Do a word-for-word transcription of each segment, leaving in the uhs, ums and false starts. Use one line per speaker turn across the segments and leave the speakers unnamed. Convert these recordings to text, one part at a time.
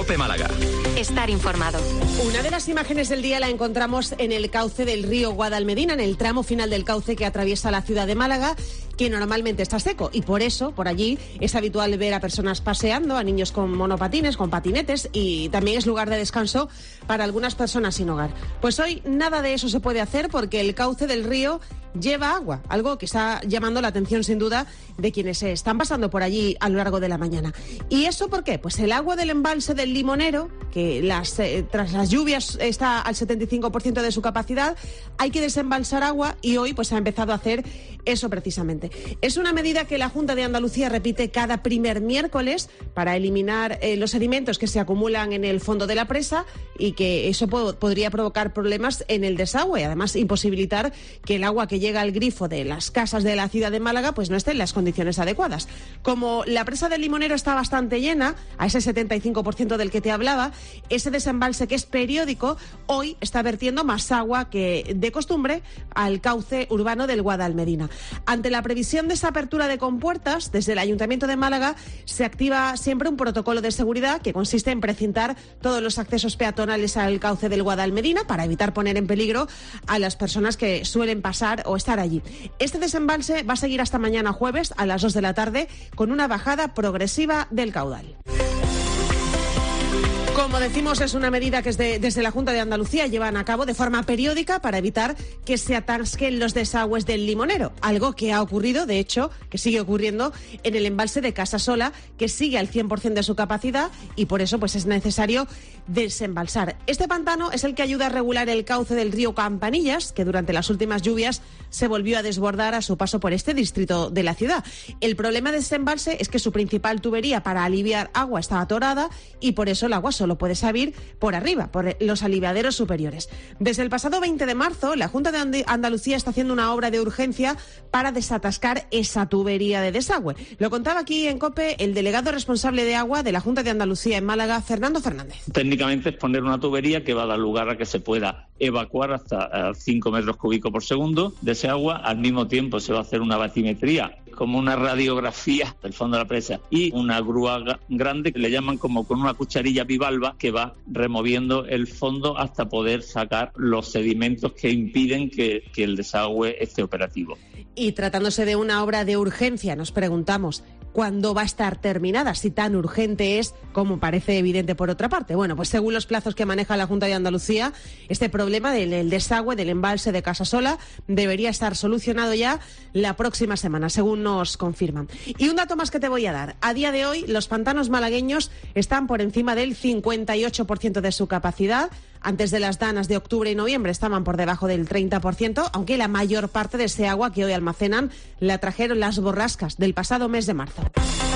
COPE Málaga.
Estar informado.
Una de las imágenes del día la encontramos en el cauce del río Guadalmedina, en el tramo final del cauce que atraviesa la ciudad de Málaga, que normalmente está seco, y por eso, por allí, es habitual ver a personas paseando, a niños con monopatines, con patinetes, y también es lugar de descanso para algunas personas sin hogar. Pues hoy nada de eso se puede hacer porque el cauce del río lleva agua, algo que está llamando la atención sin duda de quienes se están pasando por allí a lo largo de la mañana. ¿Y eso por qué? Pues el agua del embalse del Limonero, que las, eh, tras las lluvias está al setenta y cinco por ciento de su capacidad, hay que desembalsar agua y hoy pues ha empezado a hacer eso precisamente. Es una medida que la Junta de Andalucía repite cada primer miércoles para eliminar eh, los sedimentos que se acumulan en el fondo de la presa y que eso po- podría provocar problemas en el desagüe, además imposibilitar que el agua que llega al grifo de las casas de la ciudad de Málaga pues no esté en las condiciones adecuadas. Como la presa del Limonero está bastante llena, a ese setenta y cinco por ciento del que te hablaba, ese desembalse que es periódico hoy está vertiendo más agua que de costumbre al cauce urbano del Guadalmedina. Ante la previsión de esa apertura de compuertas, desde el Ayuntamiento de Málaga se activa siempre un protocolo de seguridad que consiste en precintar todos los accesos peatonales al cauce del Guadalmedina para evitar poner en peligro a las personas que suelen pasar o estar allí. Este desembalse va a seguir hasta mañana jueves a las dos de la tarde con una bajada progresiva del caudal. Como decimos, es una medida que desde, desde la Junta de Andalucía llevan a cabo de forma periódica para evitar que se atasquen los desagües del Limonero, algo que ha ocurrido, de hecho, que sigue ocurriendo en el embalse de Casasola, que sigue al cien por ciento de su capacidad y por eso pues es necesario desembalsar. Este pantano es el que ayuda a regular el cauce del río Campanillas, que durante las últimas lluvias se volvió a desbordar a su paso por este distrito de la ciudad. El problema de este embalse es que su principal tubería para aliviar agua está atorada y por eso el agua solo puede salir por arriba, por los aliviaderos superiores. Desde el pasado veinte de marzo, la Junta de Andalucía está haciendo una obra de urgencia para desatascar esa tubería de desagüe. Lo contaba aquí en COPE el delegado responsable de agua de la Junta de Andalucía en Málaga, Fernando Fernández.
Técnicamente es poner una tubería que va a dar lugar a que se pueda evacuar hasta cinco metros cúbicos por segundo de ese agua. Al mismo tiempo se va a hacer una batimetría, como una radiografía del fondo de la presa, y una grúa grande que le llaman como con una cucharilla bivalva que va removiendo el fondo hasta poder sacar los sedimentos que impiden que, que el desagüe esté operativo.
Y tratándose de una obra de urgencia, nos preguntamos ¿cuándo va a estar terminada? Si tan urgente es como parece evidente por otra parte. Bueno, pues según los plazos que maneja la Junta de Andalucía, este problema del, del desagüe del embalse de Casasola debería estar solucionado ya la próxima semana, según nos confirman. Y un dato más que te voy a dar. A día de hoy, los pantanos malagueños están por encima del cincuenta y ocho por ciento de su capacidad. Antes de las danas de octubre y noviembre estaban por debajo del treinta por ciento, aunque la mayor parte de ese agua que hoy almacenan la trajeron las borrascas del pasado mes de marzo.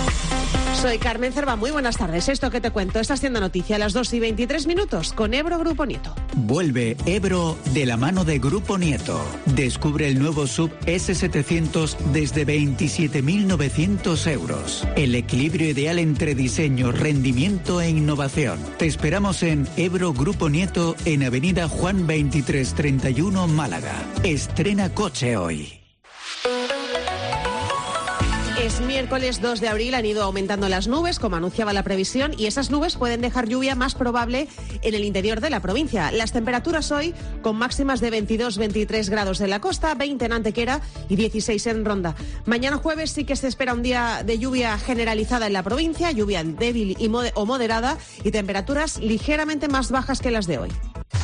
Soy Carmen Cerva, muy buenas tardes. Esto que te cuento está haciendo noticia a las dos y veintitrés minutos con Ebro Grupo Nieto.
Vuelve Ebro de la mano de Grupo Nieto. Descubre el nuevo sub ese setecientos desde veintisiete mil novecientos euros. El equilibrio ideal entre diseño, rendimiento e innovación. Te esperamos en Ebro Grupo Nieto en Avenida Juan veintitrés treinta y uno, Málaga. Estrena coche hoy.
Es miércoles dos de abril, han ido aumentando las nubes, como anunciaba la previsión, y esas nubes pueden dejar lluvia más probable en el interior de la provincia. Las temperaturas hoy, con máximas de veintidós veintitrés grados en la costa, veinte en Antequera y dieciséis en Ronda. Mañana jueves sí que se espera un día de lluvia generalizada en la provincia, lluvia débil y mod- o moderada, y temperaturas ligeramente más bajas que las de hoy.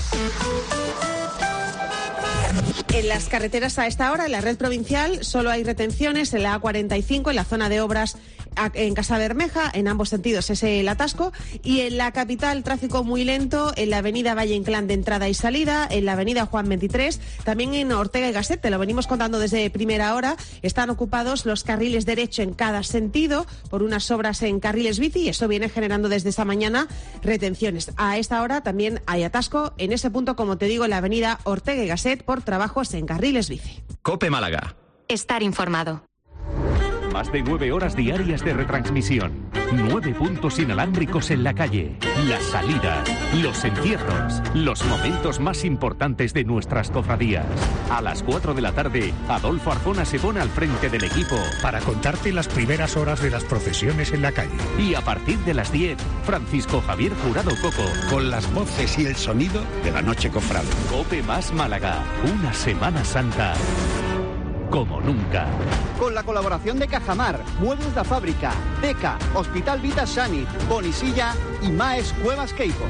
En las carreteras a esta hora, en la red provincial, solo hay retenciones en la A cuarenta y cinco, en la zona de obras en Casabermeja, en ambos sentidos es el atasco, y en la capital tráfico muy lento en la avenida Valle Inclán de entrada y salida, en la avenida Juan veintitrés, también en Ortega y Gasset, te lo venimos contando desde primera hora, están ocupados los carriles derecho en cada sentido por unas obras en carriles bici y eso viene generando desde esta mañana retenciones. A esta hora también hay atasco en ese punto, como te digo, en la avenida Ortega y Gasset por trabajos en carriles bici.
COPE Málaga.
Estar informado.
Más de nueve horas diarias de retransmisión.
Nueve puntos inalámbricos en la calle, las salidas, los entierros, los momentos más importantes de nuestras cofradías. A las cuatro de la tarde, Adolfo Arzona se pone al frente del equipo
para contarte las primeras horas de las procesiones en la calle.
Y a partir de las diez, Francisco Javier Jurado Coco,
con las voces y el sonido de la noche cofrade.
Cope más Málaga, una Semana Santa como nunca.
Con la colaboración de Cajamar, Muebles da Fábrica, Teca, Hospital Vita Sanit, Bonisilla y Maes Cuevas Queipo.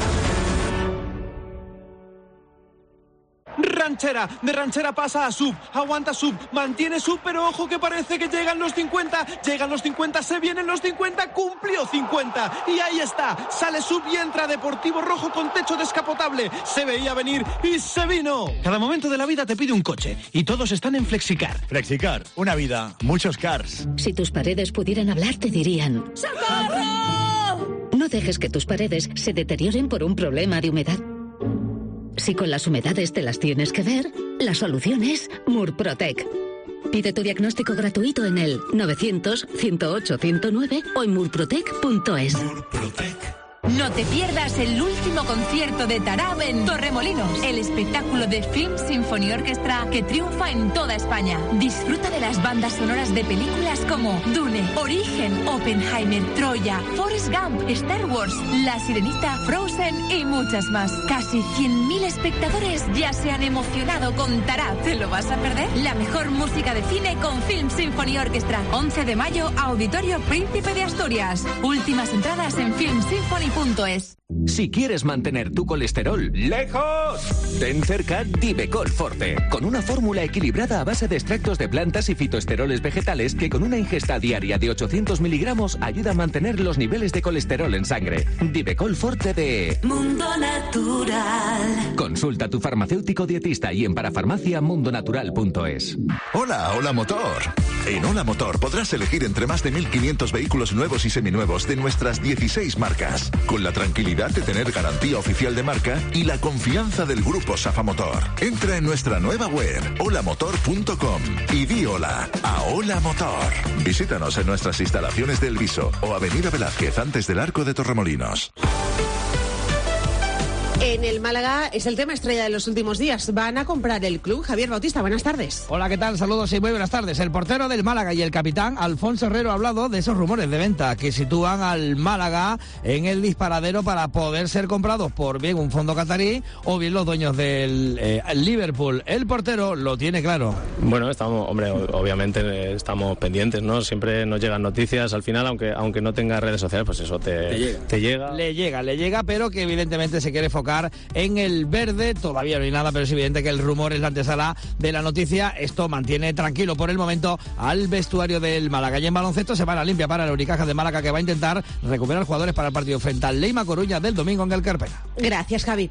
Ranchera, de ranchera pasa a sub, aguanta sub, mantiene sub, pero ojo que parece que llegan los cincuenta, llegan los cincuenta, se vienen los cincuenta, cumplió cincuenta, y ahí está, sale sub y entra Deportivo Rojo con techo descapotable, se veía venir y se vino.
Cada momento de la vida te pide un coche, y todos están en Flexicar.
Flexicar, una vida, muchos cars.
Si tus paredes pudieran hablar, te dirían: ¡socorro! No dejes que tus paredes se deterioren por un problema de humedad. Si con las humedades te las tienes que ver, la solución es Murprotec. Pide tu diagnóstico gratuito en el novecientos, ciento ocho, ciento nueve o en murprotec punto es.
Murprotec. No te pierdas el último concierto de Tarab en Torremolinos, el espectáculo de Film Symphony Orchestra que triunfa en toda España. Disfruta de las bandas sonoras de películas como Dune, Origen, Oppenheimer, Troya, Forrest Gump, Star Wars, La Sirenita, Frozen y muchas más. Casi cien mil espectadores ya se han emocionado con Tarab. ¿Te lo vas a perder? La mejor música de cine con Film Symphony Orchestra. once de mayo, Auditorio Príncipe de Asturias. Últimas entradas en film symphony punto es.
Si quieres mantener tu colesterol lejos, ten cerca Divecol Forte, con una fórmula equilibrada a base de extractos de plantas y fitoesteroles vegetales que con una ingesta diaria de ochocientos miligramos ayuda a mantener los niveles de colesterol en sangre. Divecol Forte de
Mundo Natural.
Consulta a tu farmacéutico dietista y en parafarmacia mundonatural punto es.
Hola, Hola Motor. En Hola Motor podrás elegir entre más de mil quinientos vehículos nuevos y seminuevos de nuestras dieciséis marcas, con la tranquilidad de tener garantía oficial de marca y la confianza del grupo Safa Motor. Entra en nuestra nueva web, hola motor punto com, y di hola a Hola Motor. Visítanos en nuestras instalaciones del Viso o Avenida Velázquez antes del Arco de Torremolinos.
En el Málaga es el tema estrella de los últimos días. Van a comprar el club. Javier Bautista, buenas tardes.
Hola, ¿qué tal? Saludos y muy buenas tardes. El portero del Málaga y el capitán Alfonso Herrero ha hablado de esos rumores de venta que sitúan al Málaga en el disparadero para poder ser comprados por bien un fondo catarí o bien los dueños del eh, Liverpool. El portero lo tiene claro.
Bueno, estamos, hombre, obviamente estamos pendientes, ¿no? Siempre nos llegan noticias al final, aunque aunque no tenga redes sociales, pues eso te, te llega. Te llega.
Le llega, le llega, pero que evidentemente se quiere enfocar en el verde. Todavía no hay nada, pero es evidente que el rumor es la antesala de la noticia. Esto mantiene tranquilo por el momento al vestuario del Málaga. Y en baloncesto se va a la limpia para el Unicaja de Málaga, que va a intentar recuperar jugadores para el partido frente al Leima Coruña del domingo en el Carpena.
Gracias, Javi.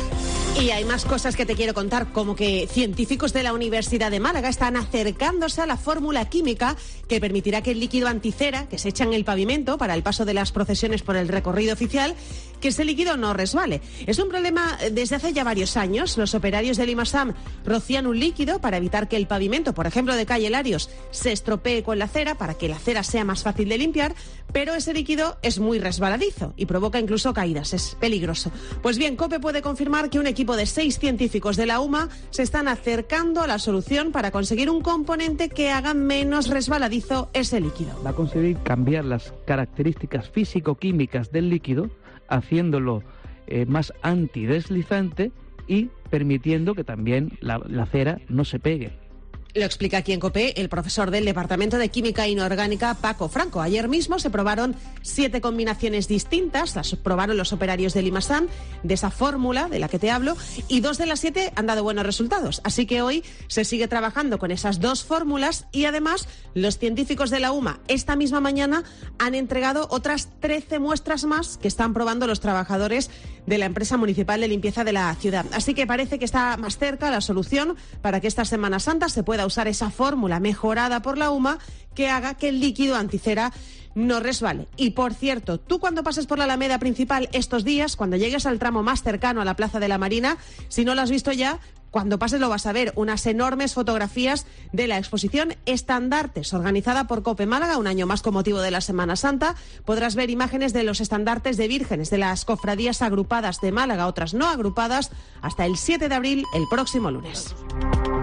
Y hay más cosas que te quiero contar, como que científicos de la Universidad de Málaga están acercándose a la fórmula química que permitirá que el líquido anticera que se echa en el pavimento para el paso de las procesiones por el recorrido oficial, que ese líquido no resbale. Es un problema desde hace ya varios años. Los operarios del IMASAM rocían un líquido para evitar que el pavimento, por ejemplo, de calle Larios, se estropee con la cera, para que la cera sea más fácil de limpiar, pero ese líquido es muy resbaladizo y provoca incluso caídas. Es peligroso. Pues bien, COPE puede confirmar que un equipo de seis científicos de la UMA se están acercando a la solución para conseguir un componente que haga menos resbaladizo ese líquido.
Va a conseguir cambiar las características físico-químicas del líquido, haciéndolo eh, más antideslizante y permitiendo que también la, la cera no se pegue.
Lo explica aquí en COPE el profesor del Departamento de Química Inorgánica, Paco Franco. Ayer mismo se probaron siete combinaciones distintas, las probaron los operarios del IMASAM, de esa fórmula de la que te hablo, y dos de las siete han dado buenos resultados. Así que hoy se sigue trabajando con esas dos fórmulas y además los científicos de la UMA esta misma mañana han entregado otras trece muestras más que están probando los trabajadores de la empresa municipal de limpieza de la ciudad. Así que parece que está más cerca la solución para que esta Semana Santa se pueda usar esa fórmula mejorada por la UMA que haga que el líquido anticera no resbale. Y por cierto, tú cuando pases por la Alameda principal estos días, cuando llegues al tramo más cercano a la Plaza de la Marina, si no lo has visto ya, Cuando pases lo vas a ver, unas enormes fotografías de la exposición Estandartes, organizada por COPE Málaga, un año más con motivo de la Semana Santa. Podrás ver imágenes de los estandartes de vírgenes de las cofradías agrupadas de Málaga, otras no agrupadas, hasta el siete de abril, el próximo lunes.